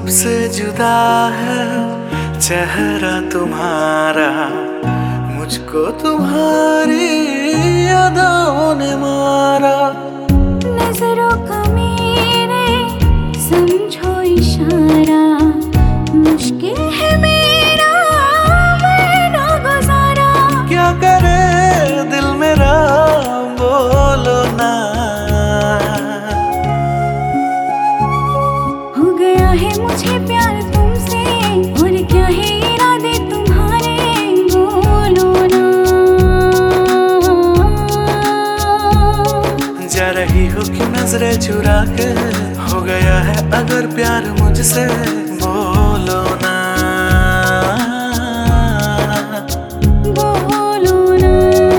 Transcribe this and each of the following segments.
सबसे जुदा है चेहरा तुम्हारा, मुझको तुम्हारी यादों ने मारा। नजरों का मेरे समझो इशारा, मुश्किल है मेरा मरना गुजारा। क्या करे दिल मेरा बोलो ना, हो गया है मुझे प्यार तुमसे, और क्या है इरादे तुम्हारे बोलो ना। जा रही हो कि नजरें चुरा के, हो गया है अगर प्यार मुझसे बोलो ना। बोलो ना।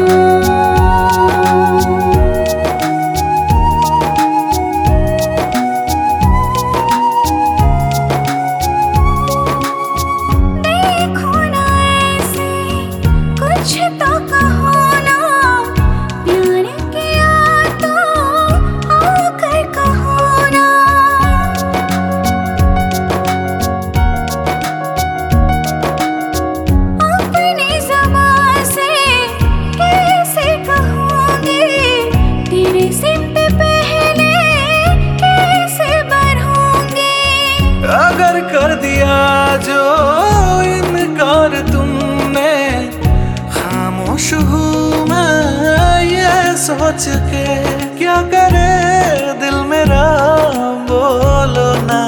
देखो ना ऐसे कुछ तो कहो ना, प्यार किया तो आकर कहो ना। अपनी ज़बान से कैसे कहूँगी, तेरे सिर पे पहले कैसे बढ़ूँगी। अगर कर दिया जो इनकार तुमने, खामोश हूँ मैं ये सोच के। क्या करे दिल मेरा बोलो ना,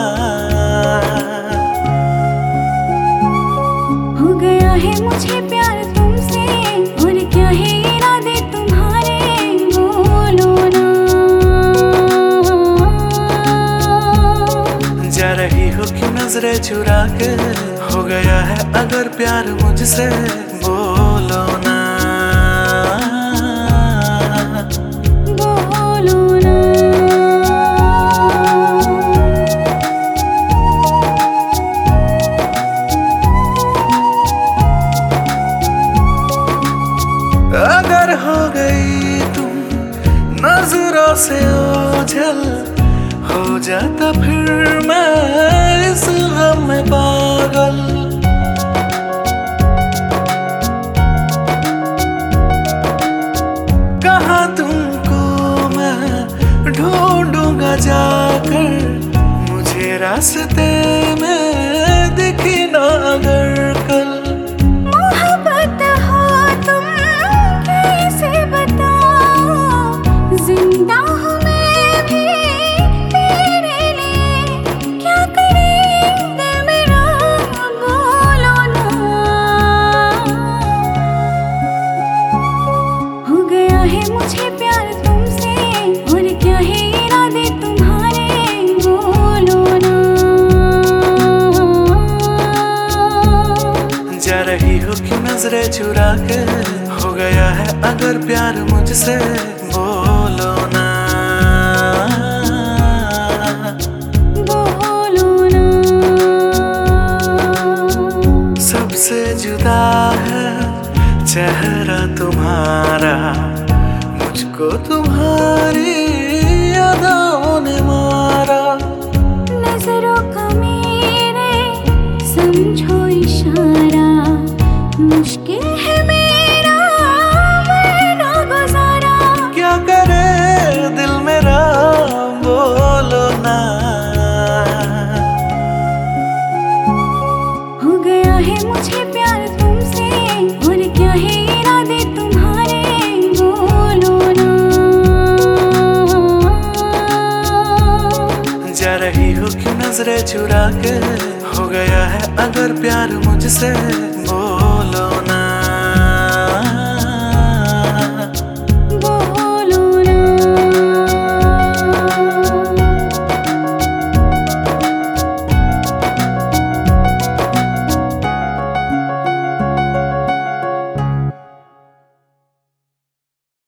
हो गया है मुझे प्यार तुमसे, और क्या है इरादे तुम्हारे बोलो ना। जा रही हो कि नजरें चुरा के, हो गया है अगर प्यार मुझसे बोलो ना। बोलो ना। अगर हो गई तुम नजरों से ओझल, हो जाता फिर मैं इस गम में पागल। कहाँ तुमको मैं ढूंढूंगा जाकर, मुझे रास्ते में दिखी ना अगर कल। मोहब्बत हो तुम कैसे बताओ, जिंदा हूँ मैं भी तेरे लिए। क्या करेंगे मेरा बोलो ना। हो गया है मुझे प्यार तुमसे, और क्या है इरादे तुम्हारे बोलो ना। जा रही हो कि नजरें चुरा के, हो गया है अगर प्यार मुझसे बोलो ना। बोलो ना। सबसे जुदा है चेहरा तुम्हारा, मुझको तुम्हारी यादों ने मारा। नजरों का मेरे समझो इशारा, मुश्किल है मेरा मरना गुजारा। क्या करे दिल मेरा बोलो ना, हो गया है मुझे प्यार तुमसे, और क्या है इरादे तुम्हारे बोलो ना। जा रही हो कि नजरें चुरा के, हो गया है अगर प्यार मुझसे बोलो